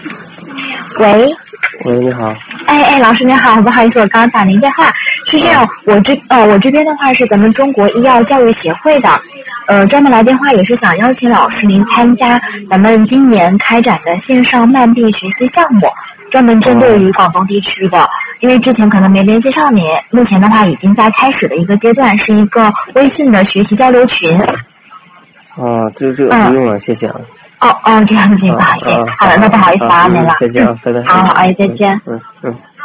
喂， 喂，你好。 老师你好，不好意思，我刚刚打您电话。是这样，我这边的话是咱们中国医药教育协会的，专门来电话也是想邀请老师您参加咱们今年开展的线上慢病学习项目，专门针对于广东地区的。因为之前可能没联系上您，目前的话已经在开始的一个阶段，是一个微信的学习交流群。 这个不用了，谢谢啊。 这样子，不好意思。好了，那不好意思打扰您了。 再见啊，拜拜。 好，再见。